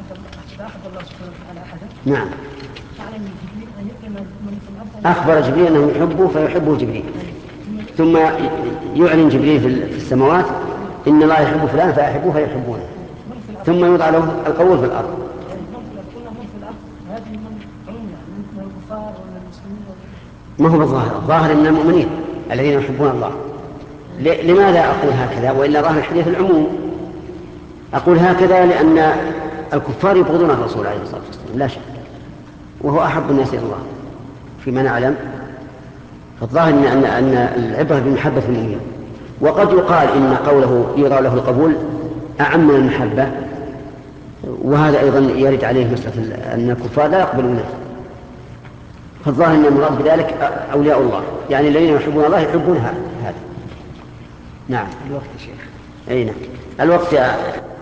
أحد الله سبحانه وتعالى أحدا. نعم. أعلم جبريل أن يؤمن من في الأرض. أخبر جبريل أنه يحبه فيحبه جبريل، ثم يعلن جبريل في السماوات إن الله يحب فلان فيحبوه فيحبونه، ثم يوضع له القول في الأرض. ما هو بالظاهر، الظاهر إن المؤمنين الذين يحبون الله. لماذا أقول هكذا وإلا ظاهر الحديث العموم؟ أقول هكذا لأن الكفار يبغضون الرسول عليه الصلاة والسلام لا شك، وهو أحب الناس إلى الله فيما نعلم. فالظاهر أن العبرة بمحبة المؤمنين. وقد يقال إن قوله يوضع له القبول أعم من المحبة، وهذا أيضا يرد عليه مسألة أن الكفار لا يقبلونه. فالظاهر أن المراد بذلك أولياء الله، يعني الذين يحبون الله يحبون هذا. نعم. الوقت يا شيخ. أي نعم الوقت.